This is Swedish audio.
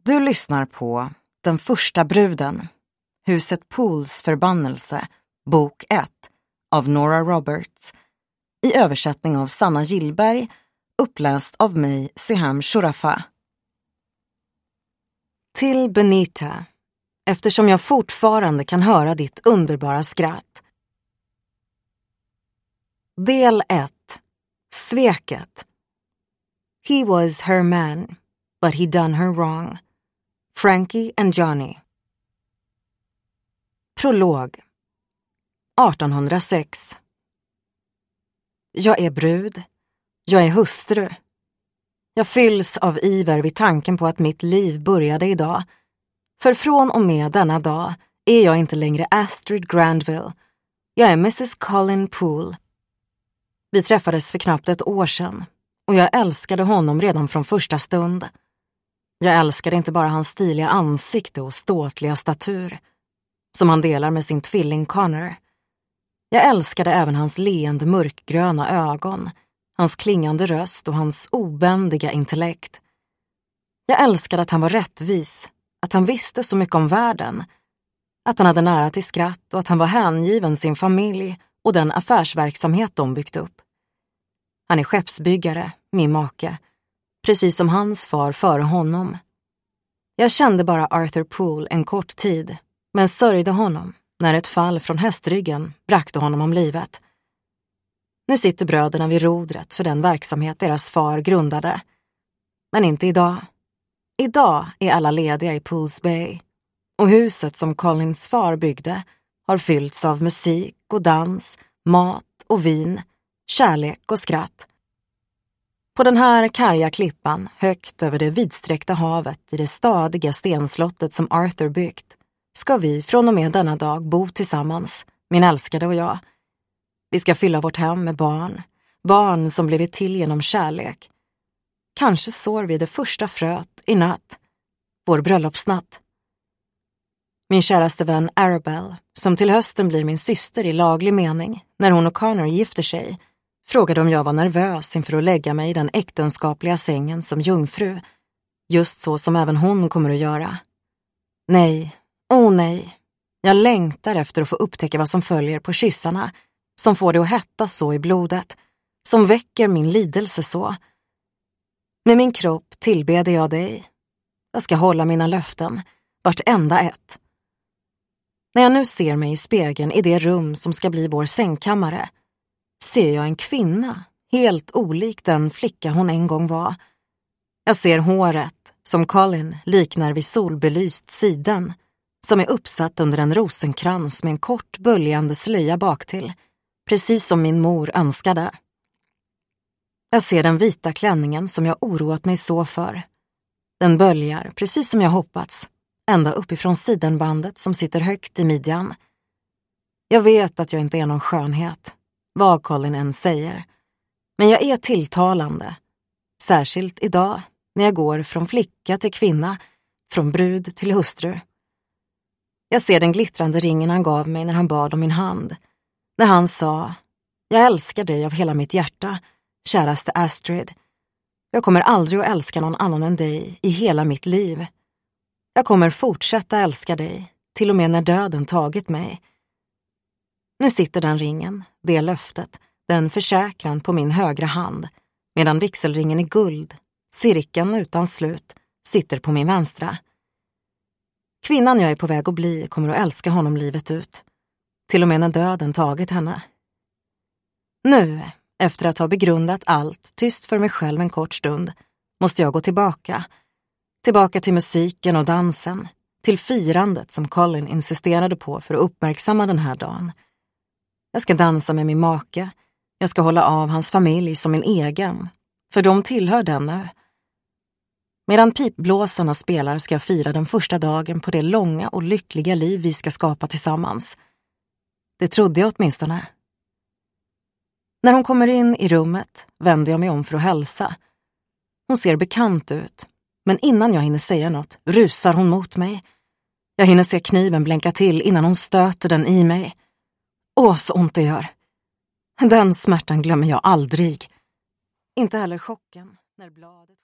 Du lyssnar på Den första bruden, Huset Pools förbannelse, bok 1 av Nora Roberts, i översättning av Sanna Gillberg, uppläst av mig, Seham Shurafa. Till Benita, eftersom jag fortfarande kan höra ditt underbara skratt. Del 1. Sveket. He was her man, but he done her wrong. Frankie and Johnny. Prolog. 1806. Jag är brud. Jag är hustru. Jag fylls av iver vid tanken på att mitt liv började idag. För från och med denna dag är jag inte längre Astrid Granville. Jag är Mrs. Colin Poole. Vi träffades för knappt ett år sedan och jag älskade honom redan från första stund. Jag älskade inte bara hans stiliga ansikte och ståtliga statur, som han delar med sin tvilling Connor. Jag älskade även hans leende mörkgröna ögon, hans klingande röst och hans obändiga intellekt. Jag älskade att han var rättvis, att han visste så mycket om världen, att han hade nära till skratt och att han var hängiven sin familj och den affärsverksamhet de byggt upp. Han är skeppsbyggare, min make, precis som hans far före honom. Jag kände bara Arthur Poole en kort tid, men sörjde honom när ett fall från hästryggen brakte honom om livet. Nu sitter bröderna vid rodret för den verksamhet deras far grundade. Men inte idag. Idag är alla lediga i Pools Bay. Och huset som Colins far byggde har fyllts av musik och dans, mat och vin, kärlek och skratt. På den här karga klippan, högt över det vidsträckta havet i det stadiga stenslottet som Arthur byggt, ska vi från och med denna dag bo tillsammans, min älskade och jag. Vi ska fylla vårt hem med barn, barn som blivit till genom kärlek. Kanske sår vi det första fröet i natt, vår bröllopsnatt. Min käraste vän Arabelle, som till hösten blir min syster i laglig mening när hon och Connor gifter sig, frågade om jag var nervös inför att lägga mig i den äktenskapliga sängen som jungfru, just så som även hon kommer att göra. Nej, nej, jag längtar efter att få upptäcka vad som följer på kyssarna, som får det att hetta så i blodet, som väcker min lidelse så. Med min kropp tillbeder jag dig. Jag ska hålla mina löften, vartenda ett. När jag nu ser mig i spegeln i det rum som ska bli vår sängkammare, ser jag en kvinna, helt olik den flicka hon en gång var. Jag ser håret, som Colin liknar vid solbelyst siden, som är uppsatt under en rosenkrans med en kort böljande slöja baktill, precis som min mor önskade. Jag ser den vita klänningen som jag oroat mig så för. Den böljar, precis som jag hoppats, ända uppifrån sidenbandet som sitter högt i midjan. Jag vet att jag inte är någon skönhet, vad Colin än säger. Men jag är tilltalande, särskilt idag när jag går från flicka till kvinna, från brud till hustru. Jag ser den glittrande ringen han gav mig när han bad om min hand. När han sa, jag älskar dig av hela mitt hjärta, käraste Astrid. Jag kommer aldrig att älska någon annan än dig i hela mitt liv. Jag kommer fortsätta älska dig, till och med när döden tagit mig. Nu sitter den ringen, det löftet, den försäkran på min högra hand, medan vigselringen i guld, cirkeln utan slut, sitter på min vänstra. Kvinnan jag är på väg att bli kommer att älska honom livet ut, till och med när döden tagit henne. Nu, efter att ha begrundat allt, tyst för mig själv en kort stund, måste jag gå tillbaka till musiken och dansen, till firandet som Colin insisterade på för att uppmärksamma den här dagen. Jag ska dansa med min make, jag ska hålla av hans familj som min egen, för de tillhör den nu. Medan pipblåsarna spelar ska jag fira den första dagen på det långa och lyckliga liv vi ska skapa tillsammans. Det trodde jag åtminstone. När hon kommer in i rummet vänder jag mig om för att hälsa. Hon ser bekant ut, men innan jag hinner säga något rusar hon mot mig. Jag hinner se kniven blänka till innan hon stöter den i mig. Åh, så ont det gör. Den smärtan glömmer jag aldrig. Inte heller chocken när bladet